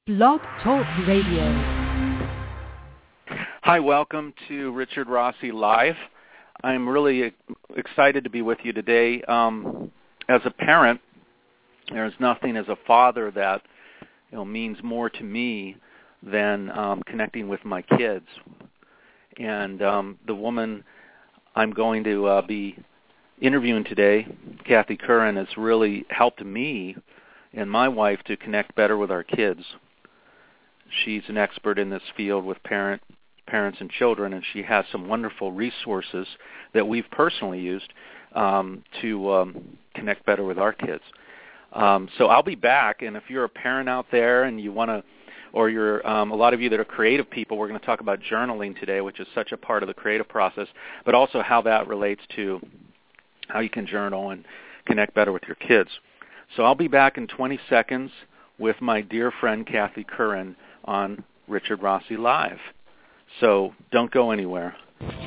Blog Talk Radio. Hi, welcome to Richard Rossi Live. I'm really excited to be with you today. As a parent, there's nothing as a father that means more to me than connecting with my kids. And the woman I'm going to be interviewing today, Kathy Curran, has really helped me and my wife to connect better with our kids. She's an expert in this field with parents and children, and she has some wonderful resources that we've personally used to connect better with our kids. So I'll be back, and if you're a parent out there and you want to, or you're a lot of you that are creative people, we're going to talk about journaling today, which is such a part of the creative process, but also how that relates to how you can journal and connect better with your kids. So I'll be back in 20 seconds with my dear friend Kathy Curran on Richard Rossi Live. So don't go anywhere.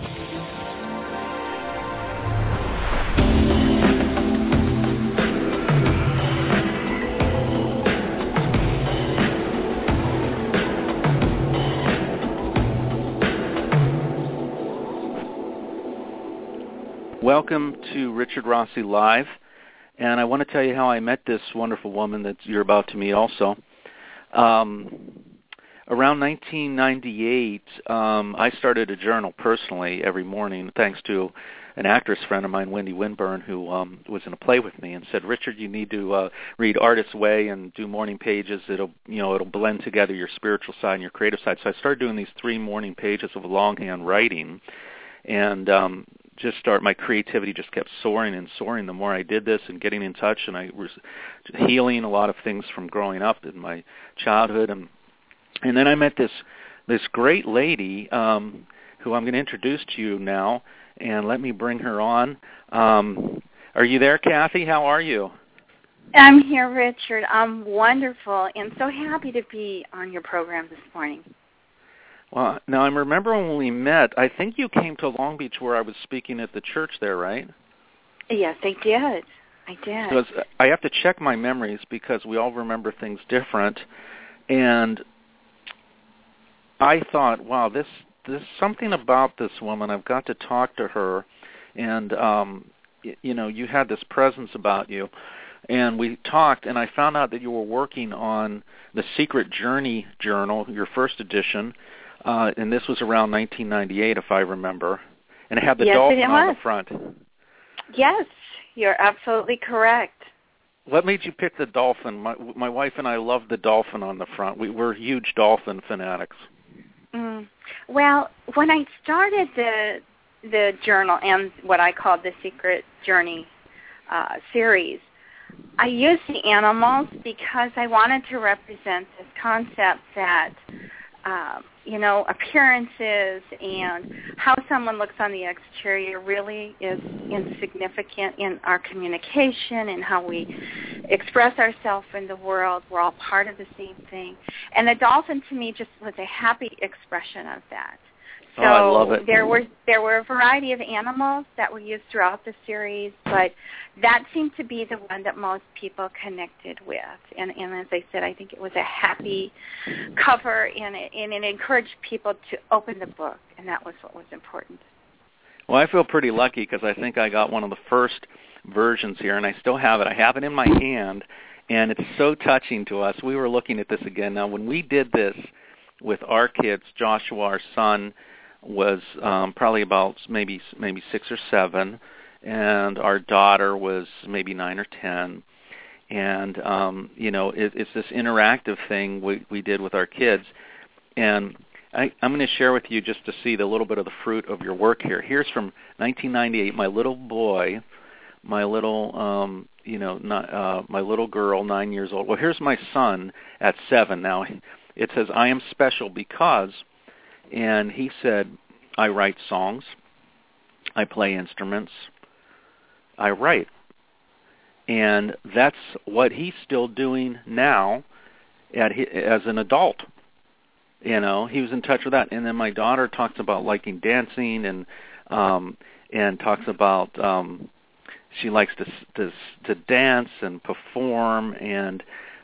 Welcome to Richard Rossi Live, and I want to tell you how I met this wonderful woman that you're about to meet also. Around 1998, I started a journal personally every morning, thanks to an actress friend of mine, Wendy Winburn, who was in a play with me and said, "Richard, you need to read Artist's Way and do morning pages. It'll blend together your spiritual side and your creative side." So I started doing these 3 morning pages of longhand writing, and my creativity just kept soaring and soaring the more I did this and getting in touch, and I was healing a lot of things from growing up in my childhood. And then I met this great lady who I'm going to introduce to you now, and let me bring her on. Are you there, Kathy? How are you? I'm here, Richard. I'm wonderful and so happy to be on your program this morning. Well, now I remember when we met, I think you came to Long Beach where I was speaking at the church there, right? Yes, I did. Because I have to check my memories because we all remember things different. And I thought, wow, there's something about this woman. I've got to talk to her. And, you had this presence about you. And we talked, and I found out that you were working on the Secret Journey Journal, your first edition. And this was around 1998, if I remember. And it had the dolphin on the front. Yes, you're absolutely correct. What made you pick the dolphin? My wife and I love the dolphin on the front. We're huge dolphin fanatics. Well, when I started the journal and what I called the Secret Journey series, I used the animals because I wanted to represent this concept that appearances and how someone looks on the exterior really is insignificant in our communication and how we express ourselves in the world. We're all part of the same thing. And the dolphin, to me, just was a happy expression of that. So I love it. There were a variety of animals that were used throughout the series, but that seemed to be the one that most people connected with. And as I said, I think it was a happy cover, and it encouraged people to open the book, and that was what was important. Well, I feel pretty lucky because I think I got one of the first versions here, and I still have it. I have it in my hand, and it's so touching to us. We were looking at this again. Now, when we did this with our kids, Joshua, our son, was probably about maybe 6 or 7, and our daughter was maybe 9 or 10. And it's this interactive thing we did with our kids. And I'm going to share with you just to see the little bit of the fruit of your work here. Here's from 1998. My little boy, my little my little girl, 9 years old. Well, here's my son at 7. Now it says, "I am special because." And he said, "I write songs, I play instruments, I write." And that's what he's still doing now as an adult. He was in touch with that. And then my daughter talks about liking dancing and talks about she likes to dance and perform, and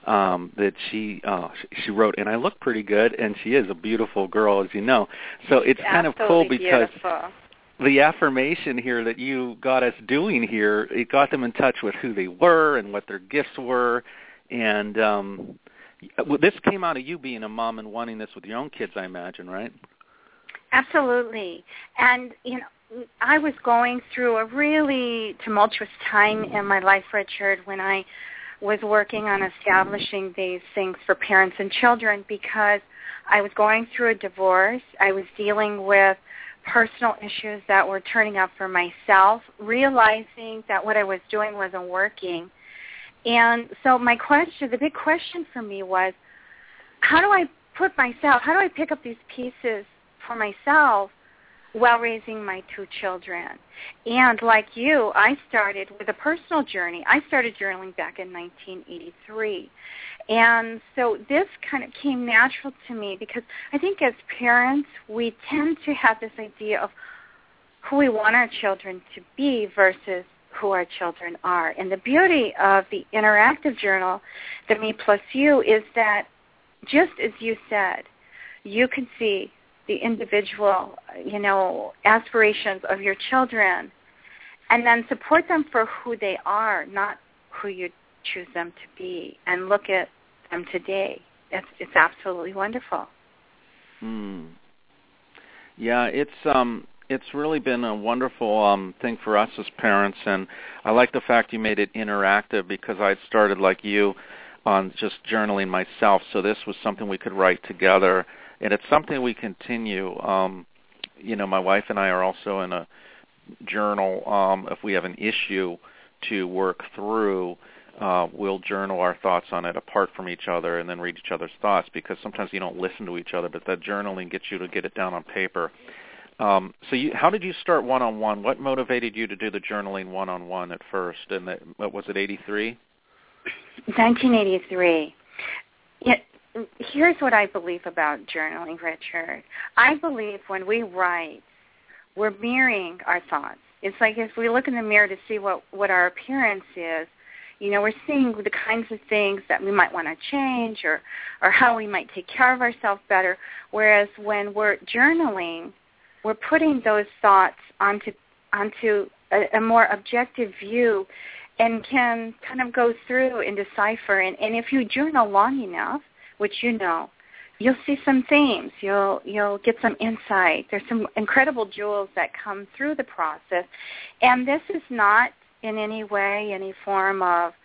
that she wrote, and I look pretty good, and she is a beautiful girl, as you know. So it's kind of cool because the affirmation here that you got us doing here, it got them in touch with who they were and what their gifts were, and this came out of you being a mom and wanting this with your own kids, I imagine, right? Absolutely. And, I was going through a really tumultuous time in my life, Richard, when I was working on establishing these things for parents and children, because I was going through a divorce. I was dealing with personal issues that were turning up for myself, realizing that what I was doing wasn't working. And so the big question for me was, how do I pick up these pieces for myself while raising my two children? And like you, I started with a personal journey. I started journaling back in 1983. And so this kind of came natural to me because I think as parents, we tend to have this idea of who we want our children to be versus who our children are. And the beauty of the interactive journal, the Me Plus You, is that just as you said, you can see the individual, aspirations of your children, and then support them for who they are, not who you choose them to be, and look at them today. It's absolutely wonderful. Yeah, it's really been a wonderful thing for us as parents, and I like the fact you made it interactive because I started like you on just journaling myself, so this was something we could write together, and it's something we continue. My wife and I are also in a journal. If we have an issue to work through, we'll journal our thoughts on it apart from each other and then read each other's thoughts, because sometimes you don't listen to each other, but that journaling gets you to get it down on paper. So how did you start one-on-one? What motivated you to do the journaling one-on-one at first? And what was it, 83? 1983. Here's what I believe about journaling, Richard. I believe when we write, we're mirroring our thoughts. It's like if we look in the mirror to see what our appearance is, we're seeing the kinds of things that we might want to change or how we might take care of ourselves better, whereas when we're journaling, we're putting those thoughts onto a more objective view and can kind of go through and decipher. And if you journal long enough, which you'll see some themes. You'll get some insight. There's some incredible jewels that come through the process. And this is not in any way any form of,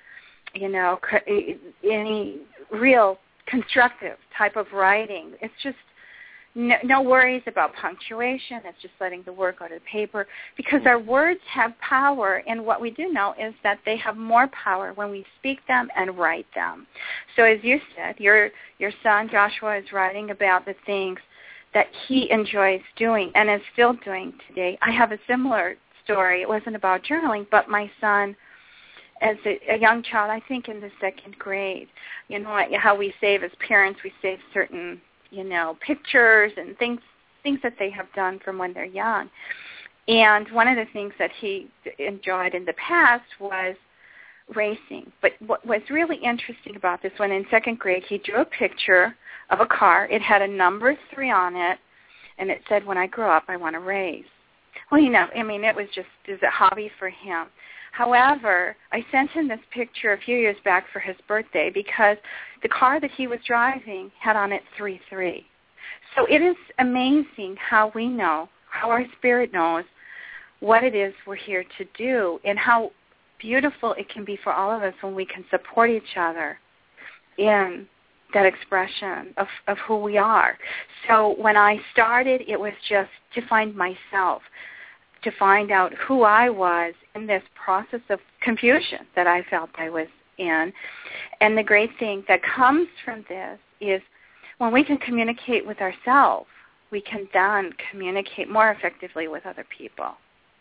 any real constructive type of writing. It's just no worries about punctuation. It's just letting the word go to the paper, because our words have power, and what we do know is that they have more power when we speak them and write them. So as you said, your son Joshua is writing about the things that he enjoys doing and is still doing today. I have a similar story. It wasn't about journaling, but my son, as a young child, I think in the second grade, how we save as parents, we save certain pictures and things that they have done from when they're young. And one of the things that he enjoyed in the past was racing. But what was really interesting about this one, in second grade, he drew a picture of a car. It had a number 3 on it, and it said, "When I grow up, I want to race." Well, it was a hobby for him. However, I sent him this picture a few years back for his birthday because the car that he was driving had on it 3-3. So it is amazing how we know, how our spirit knows what it is we're here to do, and how beautiful it can be for all of us when we can support each other in that expression of who we are. So when I started, it was just to find myself, to find out who I was in this process of confusion that I felt I was in. And the great thing that comes from this is when we can communicate with ourselves, we can then communicate more effectively with other people.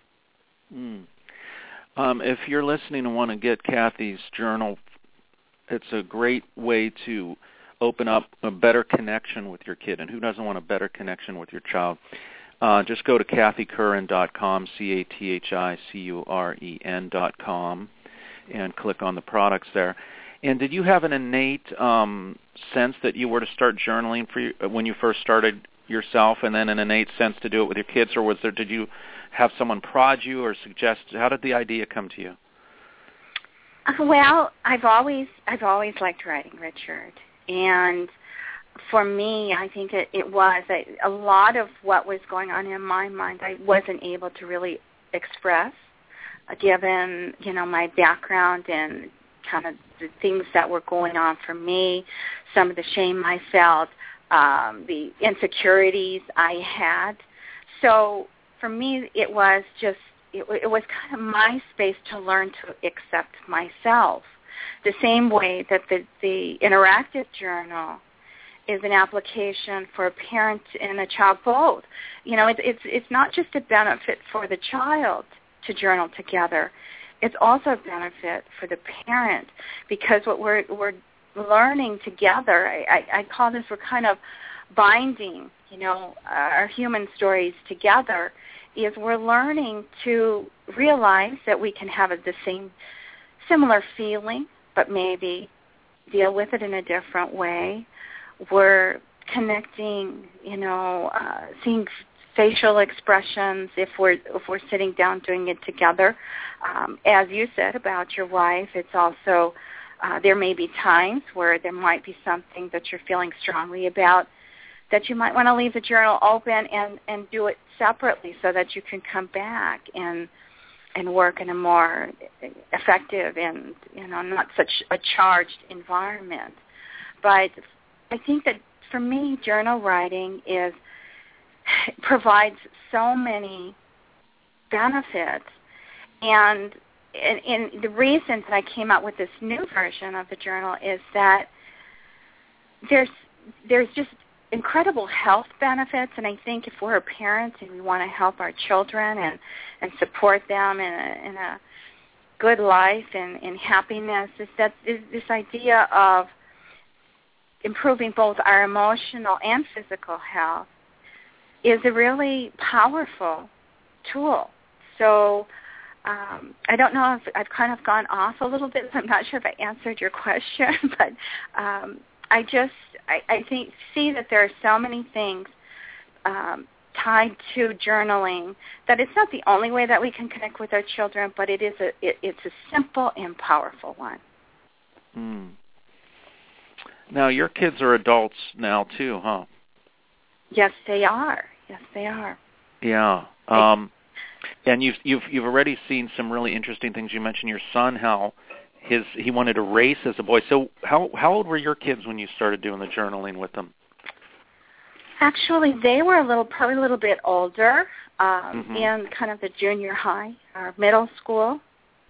If you're listening and want to get Kathy's journal, it's a great way to open up a better connection with your kid. And who doesn't want a better connection with your child? Just go to KathyCurran.com, CathiCurren.com, and click on the products there. And did you have an innate sense that you were to start journaling when you first started yourself, and then an innate sense to do it with your kids, or did you have someone prod you or suggest? How did the idea come to you? Well, I've always liked writing, Richard, and for me, I think it was a lot of what was going on in my mind I wasn't able to really express, given my background and kind of the things that were going on for me, some of the shame I felt, the insecurities I had. So for me, it was kind of my space to learn to accept myself. The same way that the interactive journal is an application for a parent and a child both. It's not just a benefit for the child to journal together. It's also a benefit for the parent, because what we're learning together, I call this, we're kind of binding, our human stories together, is we're learning to realize that we can have the similar feeling, but maybe deal with it in a different way. We're connecting, seeing facial expressions if we're sitting down doing it together. As you said about your wife, it's also there may be times where there might be something that you're feeling strongly about that you might want to leave the journal open and do it separately so that you can come back and work in a more effective and not such a charged environment. But I think that for me, journal writing provides so many benefits, and the reason that I came out with this new version of the journal is that there's just incredible health benefits, and I think if we're a parent and we want to help our children and support them in a good life and in happiness, is this idea of improving both our emotional and physical health is a really powerful tool. So I don't know if I've kind of gone off a little bit, so I'm not sure if I answered your question, but I see that there are so many things tied to journaling that it's not the only way that we can connect with our children, but it's a simple and powerful one. Mm. Now, your kids are adults now too, huh? Yes, they are. Yes, they are. Yeah. And you've already seen some really interesting things. You mentioned your son, how he wanted to race as a boy. So how old were your kids when you started doing the journaling with them? Actually, they were probably a little bit older, in kind of the junior high or middle school,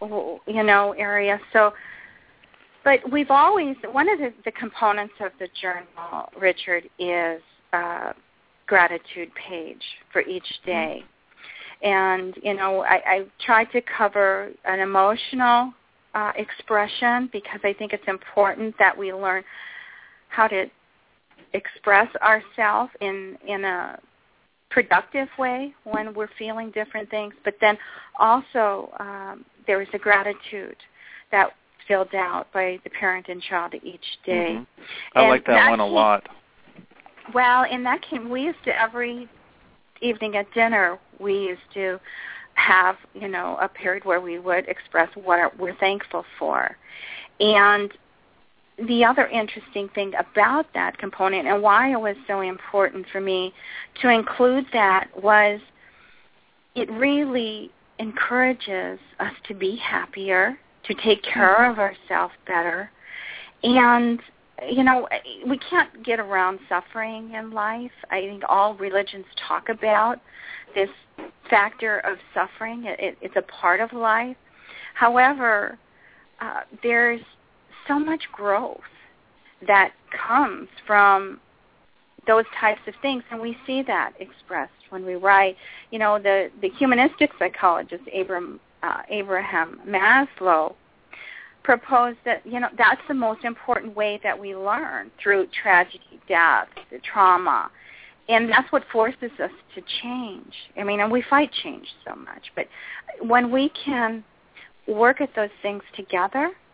area. So, but we've always, one of the components of the journal, Richard, is gratitude page for each day. And, I try to cover an emotional expression, because I think it's important that we learn how to express ourselves in a productive way when we're feeling different things. But then also there is a gratitude that filled out by the parent and child each day. Mm-hmm. I like that one a lot. Well, in that case, we used to, every evening at dinner, we used to have, a period where we would express what we're thankful for. And the other interesting thing about that component and why it was so important for me to include that was it really encourages us to be happier, to take care of ourselves better. And, we can't get around suffering in life. I think all religions talk about this factor of suffering. It's a part of life. However, there's so much growth that comes from those types of things, and we see that expressed when we write. The humanistic psychologist Abraham Maslow proposed that that's the most important way that we learn, through tragedy, death, the trauma, and that's what forces us to change. And we fight change so much, but when we can work at those things together,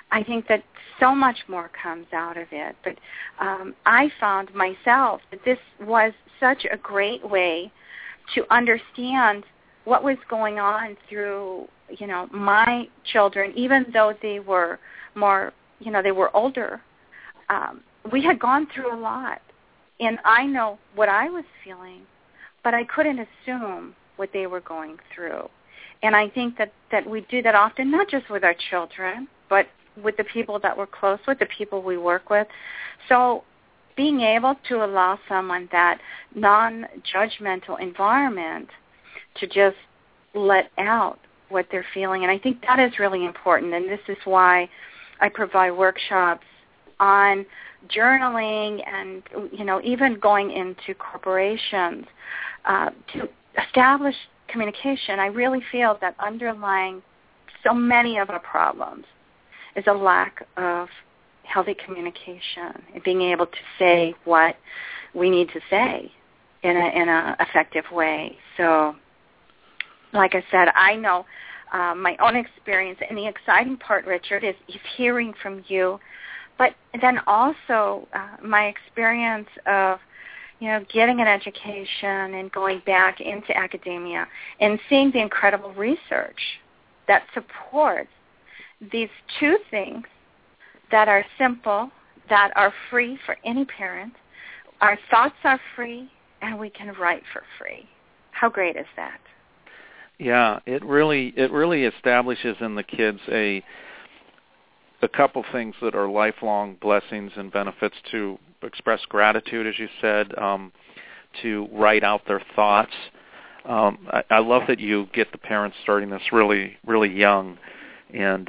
I think that so much more comes out of it. But I found myself that this was such a great way to understand what was going on through, my children, even though they were more, they were older. We had gone through a lot, and I know what I was feeling, but I couldn't assume what they were going through. And I think that we do that often, not just with our children, but with the people that we're close with, the people we work with. So being able to allow someone that non-judgmental environment to just let out what they're feeling. And I think that is really important. And this is why I provide workshops on journaling and, even going into corporations to establish communication. I really feel that underlying so many of our problems is a lack of healthy communication and being able to say what we need to say in a effective way. So, like I said, I know my own experience, and the exciting part, Richard, is hearing from you, but then also my experience of getting an education and going back into academia and seeing the incredible research that supports these two things that are simple, that are free for any parent. Our thoughts are free, and we can write for free. How great is that? Yeah, it really establishes in the kids a couple things that are lifelong blessings and benefits: to express gratitude, as you said, to write out their thoughts. I love that you get the parents starting this really, really young, and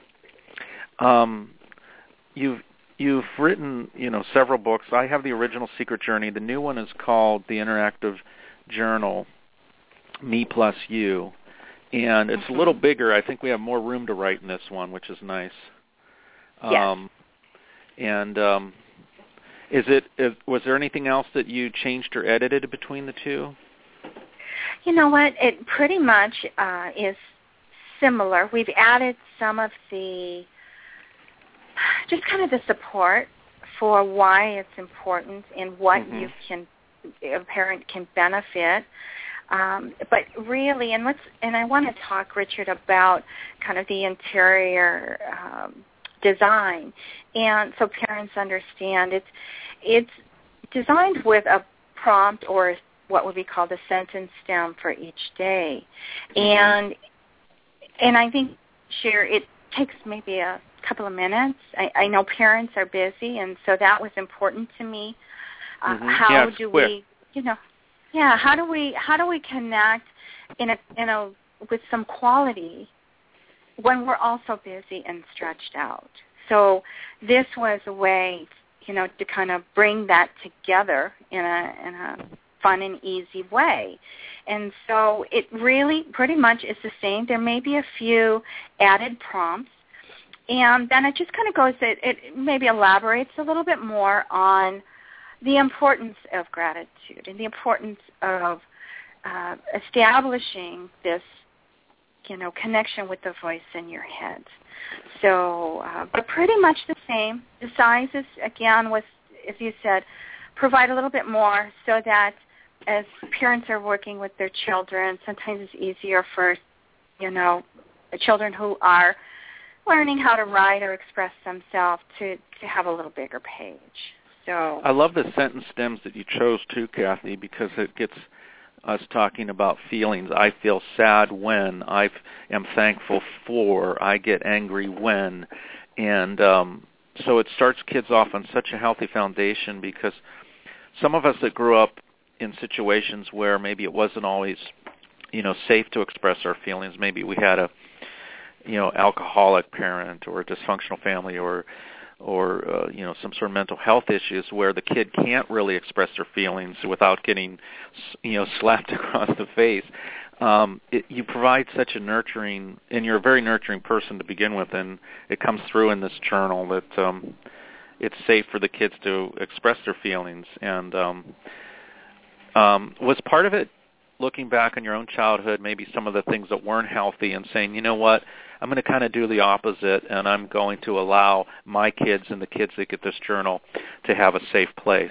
you've written several books. I have the original Secret Journey. The new one is called The Interactive Journal, Me Plus You, and it's a little bigger. I think we have more room to write in this one, which is nice. Yes. Was there anything else that you changed or edited between the two? You know what? It pretty much is similar. We've added some of the, just kind of the support for why it's important and what a parent can benefit. But really, and I want to talk, Richard, about kind of the interior design, and so parents understand it's designed with a prompt, or what would be called a sentence stem for each day, and I think, Cher, it takes maybe a couple of minutes. I know parents are busy, and so that was important to me. How do we, how do we connect with some quality when we're also busy and stretched out? So this was a way, to kind of bring that together in a fun and easy way. And so it really pretty much is the same. There may be a few added prompts, and then it just kind of goes, it maybe elaborates a little bit more on the importance of gratitude and the importance of establishing this, connection with the voice in your head. So, but pretty much the same. The sizes, again, was, as you said, provide a little bit more so that as parents are working with their children, sometimes it's easier for, children who are learning how to write or express themselves to have a little bigger page. So I love the sentence stems that you chose too, Kathy, because it gets us talking about feelings. I feel sad when, I am thankful for, I get angry when. And so it starts kids off on such a healthy foundation, because some of us that grew up in situations where maybe it wasn't always, safe to express our feelings. Maybe we had a, alcoholic parent or a dysfunctional family or some sort of mental health issues where the kid can't really express their feelings without getting, slapped across the face. You provide such a nurturing, and you're a very nurturing person to begin with, and it comes through in this journal that it's safe for the kids to express their feelings. And was part of it looking back on your own childhood, maybe some of the things that weren't healthy, and saying, you know what, I'm going to kind of do the opposite, and I'm going to allow my kids and the kids that get this journal to have a safe place.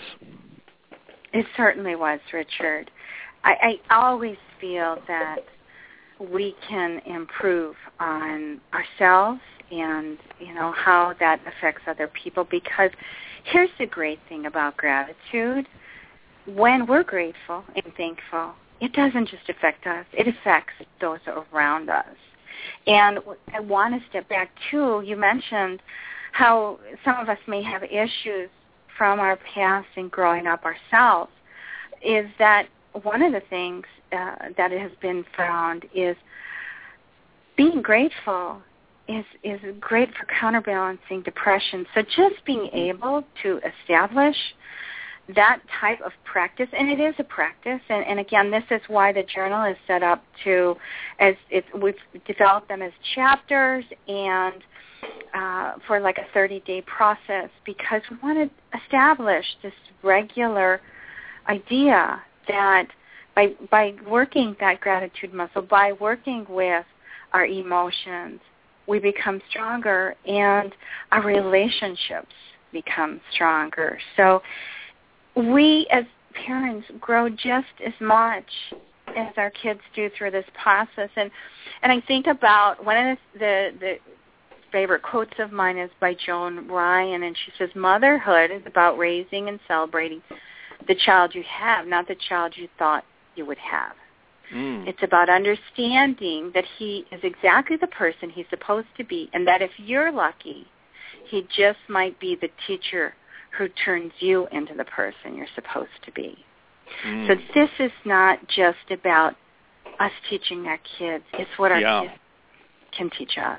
It certainly was, Richard. I always feel that we can improve on ourselves and, how that affects other people, because here's the great thing about gratitude. When we're grateful and thankful, it doesn't just affect us. It affects those around us. And I want to step back, too. You mentioned how some of us may have issues from our past and growing up ourselves, is that one of the things that has been found is being grateful is great for counterbalancing depression. So just being able to establish that type of practice, and it is a practice, and again, this is why the journal is set up to, we've developed them as chapters and for like a 30-day process, because we want to establish this regular idea that by working that gratitude muscle, by working with our emotions, we become stronger and our relationships become stronger. So we as parents grow just as much as our kids do through this process. And I think about one of the favorite quotes of mine is by Joan Ryan, and she says, motherhood is about raising and celebrating the child you have, not the child you thought you would have. It's about understanding that he is exactly the person he's supposed to be, and that if you're lucky, he just might be the teacher who turns you into the person you're supposed to be. So this is not just about us teaching our kids. It's what our kids can teach us.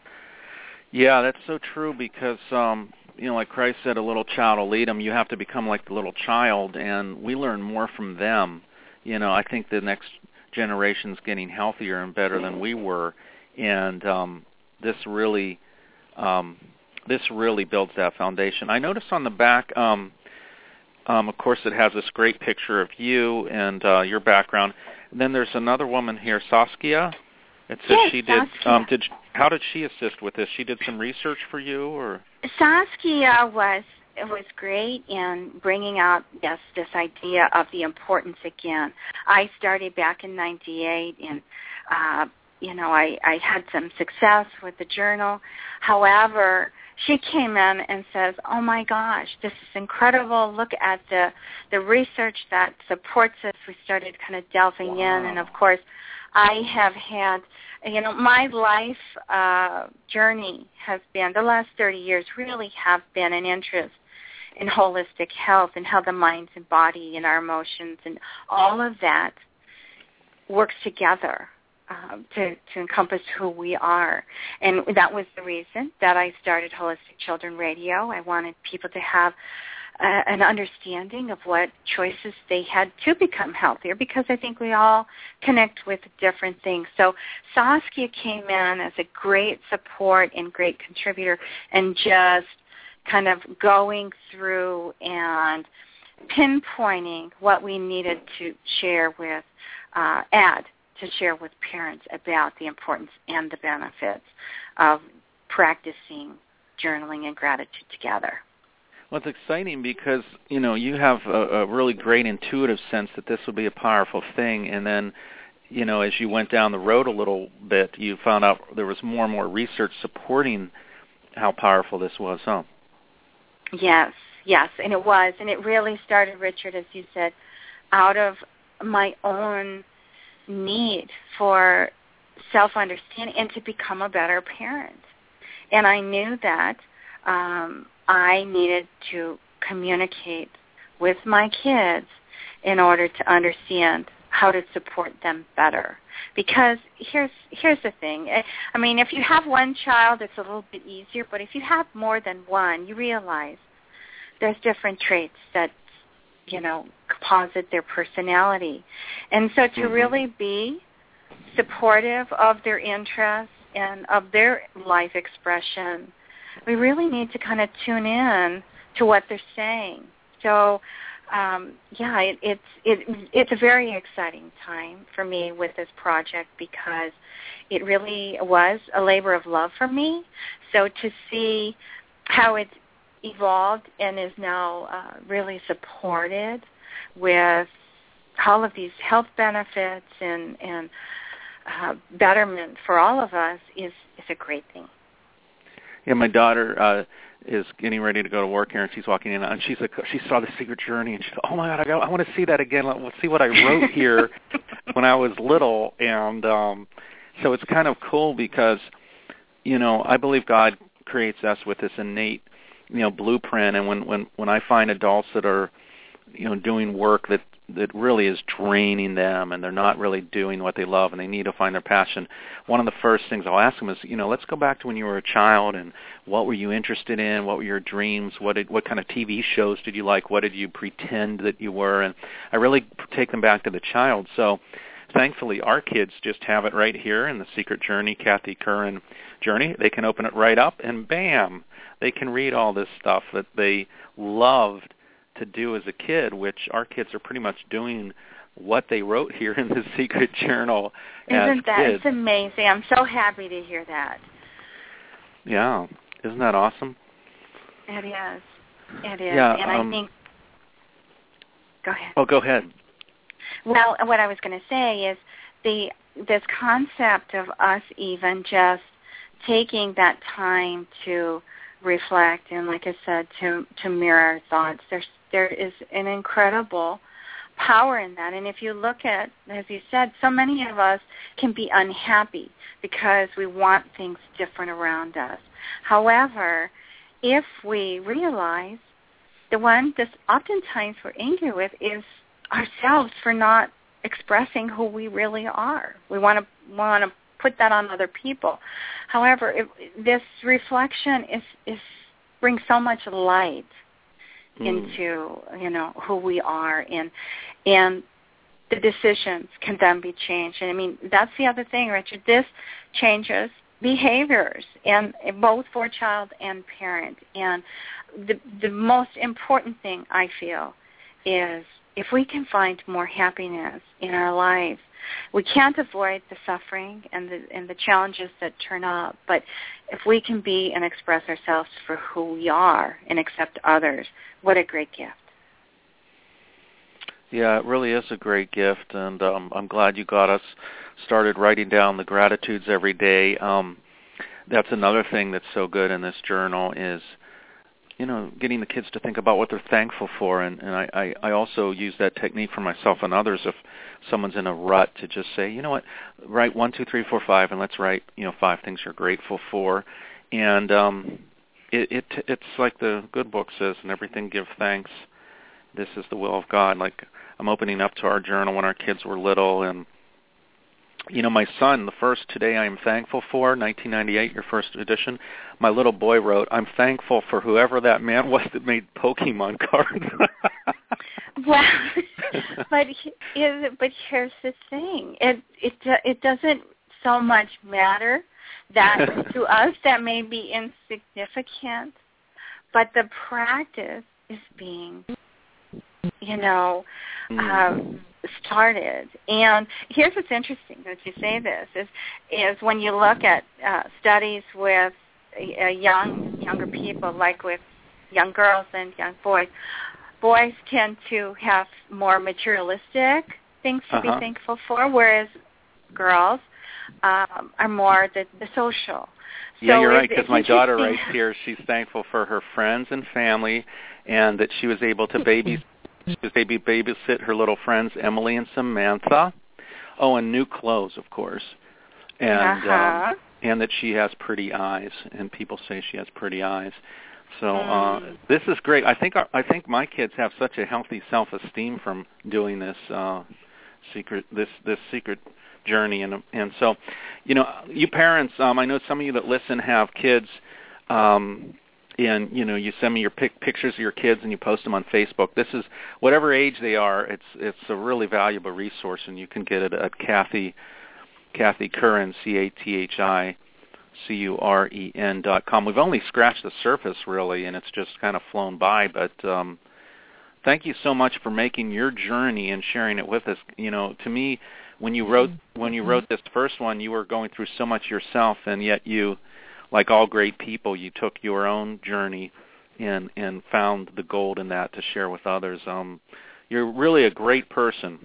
Yeah, that's so true, because, like Christ said, a little child will lead them. You have to become like the little child, and we learn more from them. I think the next generation's getting healthier and better than we were, and this really builds that foundation. I noticed on the back, of course, it has this great picture of you and your background. And then there's another woman here, Saskia. It says she did. How did she assist with this? She did some research for you, or? Saskia was great in bringing out, this idea of the importance again. I started back in '98, and I had some success with the journal. However, she came in and says, oh my gosh, this is incredible. Look at the research that supports this. We started kind of delving in, and of course, I have had, my life journey has been, the last 30 years really have been an interest in holistic health and how the mind and body and our emotions and all of that works together to encompass who we are. And that was the reason that I started Holistic Children Radio. I wanted people to have an understanding of what choices they had to become healthier, because I think we all connect with different things. So Saskia came in as a great support and great contributor, and just kind of going through and pinpointing what we needed to share with, share with parents about the importance and the benefits of practicing journaling and gratitude together. Well, it's exciting because, you have a really great intuitive sense that this would be a powerful thing, and then, as you went down the road a little bit, you found out there was more and more research supporting how powerful this was, huh? Yes, and it was. And it really started, Richard, as you said, out of my own need for self-understanding and to become a better parent. And I knew that I needed to communicate with my kids in order to understand how to support them better. Because here's the thing. I mean, if you have one child, it's a little bit easier. But if you have more than one, you realize there's different traits that, composite their personality. And so to really be supportive of their interests and of their life expression, we really need to kind of tune in to what they're saying. So it's a very exciting time for me with this project because it really was a labor of love for me. So to see how it's evolved and is now really supported with all of these health benefits and betterment for all of us is a great thing. Yeah, my daughter is getting ready to go to work here, and she's walking in, and she saw The Secret Journey, and she said, "Oh my God, I want to see that again. Let's see what I wrote here when I was little." And so it's kind of cool because, I believe God creates us with this innate, blueprint, and when I find adults that are, doing work that really is draining them, and they're not really doing what they love, and they need to find their passion, one of the first things I'll ask them is, let's go back to when you were a child, and what were you interested in? What were your dreams? What kind of TV shows did you like? What did you pretend that you were? And I really take them back to the child. So thankfully, our kids just have it right here in The Secret Journey, Kathy Curran Journey. They can open it right up, and bam, they can read all this stuff that they loved to do as a kid, which our kids are pretty much doing what they wrote here in The Secret Journal as Isn't that kids. It's amazing. I'm so happy to hear that. Yeah. Isn't that awesome? It is. It is. Yeah, and I think... Go ahead. Oh, go ahead. Well, what I was going to say is this concept of us even just taking that time to reflect and, like I said, to mirror our thoughts. There is an incredible power in that. And if you look at, as you said, so many of us can be unhappy because we want things different around us. However, if we realize the one that oftentimes we're angry with is ourselves for not expressing who we really are. We want to put that on other people. However, this reflection brings so much light into who we are, and the decisions can then be changed. And I mean, that's the other thing, Richard. This changes behaviors, and both for child and parent. And the most important thing I feel is if we can find more happiness in our lives, we can't avoid the suffering and the challenges that turn up, but if we can be and express ourselves for who we are and accept others, what a great gift. Yeah, it really is a great gift, and I'm glad you got us started writing down the gratitudes every day. That's another thing that's so good in this journal is, getting the kids to think about what they're thankful for. And I also use that technique for myself and others. If someone's in a rut, to just say, you know what, write 1, 2, 3, 4, 5, and let's write, 5 things you're grateful for. And it's like the good book says, in everything give thanks. This is the will of God. Like, I'm opening up to our journal when our kids were little, and my son, the first Today I Am Thankful For, 1998, your first edition, my little boy wrote, I'm thankful for whoever that man was that made Pokemon cards. Well, but here's the thing. It doesn't so much matter that to us that may be insignificant, but the practice is being, started. And here's what's interesting that you say this is when you look at studies with younger people, like with young girls and young boys tend to have more materialistic things to be thankful for, whereas girls are more the social. Yeah, so you're right, because my daughter writes here she's thankful for her friends and family, and that she was able to babysit her little friends Emily and Samantha. Oh, and new clothes, of course, and that she has pretty eyes, and people say she has pretty eyes. So this is great. I think my kids have such a healthy self-esteem from doing this secret journey, and so you parents, I know some of you that listen have kids. And you send me your pictures of your kids and you post them on Facebook. This is whatever age they are. It's a really valuable resource, and you can get it at Kathy Curran, CathyCurren.com. We've only scratched the surface really, and it's just kind of flown by. But thank you so much for making your journey and sharing it with us. To me, when you wrote this first one, you were going through so much yourself, and yet you, like all great people, you took your own journey and found the gold in that to share with others. You're really a great person.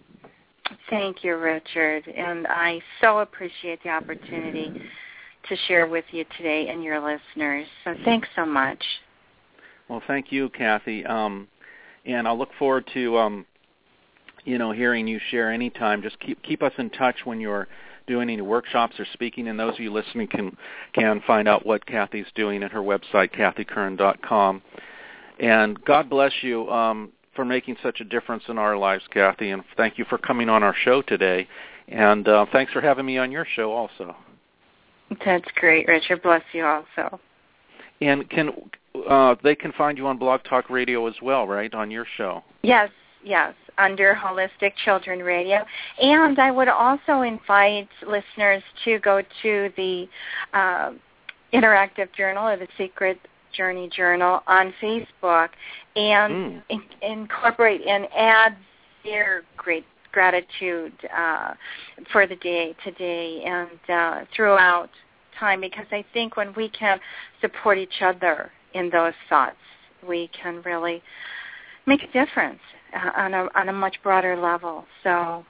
Thank you, Richard, and I so appreciate the opportunity to share with you today and your listeners. So thanks so much. Well, thank you, Kathy, and I'll look forward to hearing you share anytime. Just keep us in touch when you're doing any workshops or speaking, and those of you listening can find out what Kathy's doing at her website, kathykern.com. And God bless you for making such a difference in our lives, Kathy, and thank you for coming on our show today. And thanks for having me on your show also. That's great, Richard. Bless you also. And they can find you on Blog Talk Radio as well, right, on your show? Yes, under Holistic Children Radio. And I would also invite listeners to go to the Interactive Journal or the Secret Journey Journal on Facebook and incorporate and add their great gratitude for the day today and throughout time, because I think when we can support each other in those thoughts, we can really make a difference on a much broader level. So,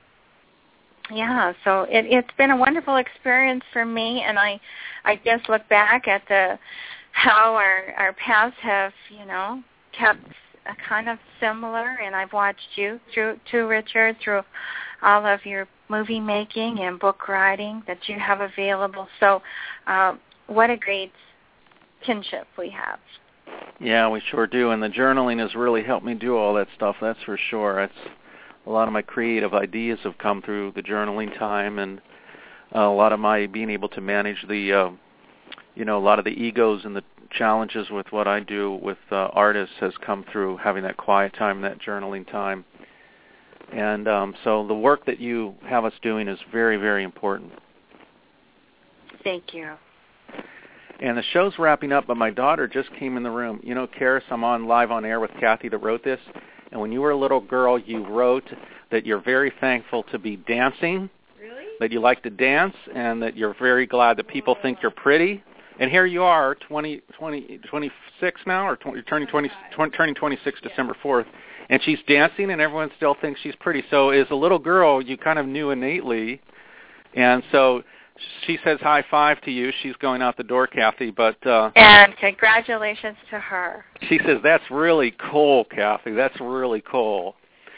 so it's been a wonderful experience for me, and I just look back at how our paths have, kept kind of similar, and I've watched you through Richard, through all of your movie making and book writing that you have available. So what a great kinship we have. Yeah, we sure do, and the journaling has really helped me do all that stuff, that's for sure. It's a lot of my creative ideas have come through the journaling time, and a lot of my being able to manage the, a lot of the egos and the challenges with what I do with artists has come through having that quiet time, that journaling time. And so the work that you have us doing is very, very important. Thank you. And the show's wrapping up, but my daughter just came in the room. Karis, I'm live on air with Kathy that wrote this. And when you were a little girl, you wrote that you're very thankful to be dancing, really? That you like to dance, and that you're very glad that people think you're pretty. And here you are, 26 now, or you're turning 26 December 4th, and she's dancing, and everyone still thinks she's pretty. So as a little girl, you kind of knew innately, and so she says high five to you. She's going out the door, Kathy, but and congratulations to her. She says, that's really cool, Kathy. That's really cool.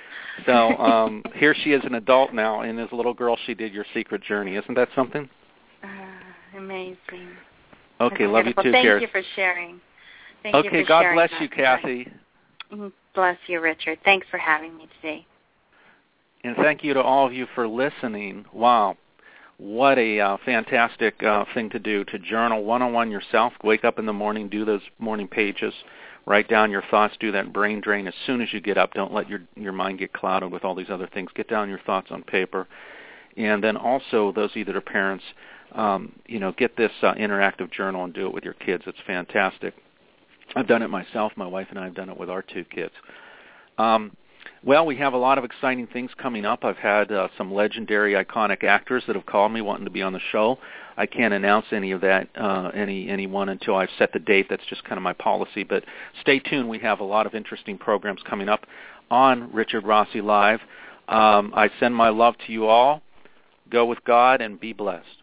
So here she is an adult now, and as a little girl, she did your secret journey. Isn't that something? Amazing. Okay, love you too, Thank Karis. you for sharing. Okay, God bless you, Kathy. Bless you, Richard. Thanks for having me today. And thank you to all of you for listening. Wow. What a fantastic thing to do, to journal one-on-one yourself. Wake up in the morning, do those morning pages, write down your thoughts, do that brain drain as soon as you get up. Don't let your mind get clouded with all these other things. Get down your thoughts on paper. And then also, those of you that are parents, get this interactive journal and do it with your kids. It's fantastic. I've done it myself. My wife and I have done it with our two kids. Well, we have a lot of exciting things coming up. I've had some legendary, iconic actors that have called me wanting to be on the show. I can't announce any of that, anyone until I've set the date. That's just kind of my policy. But stay tuned. We have a lot of interesting programs coming up on Richard Rossi Live. I send my love to you all. Go with God and be blessed.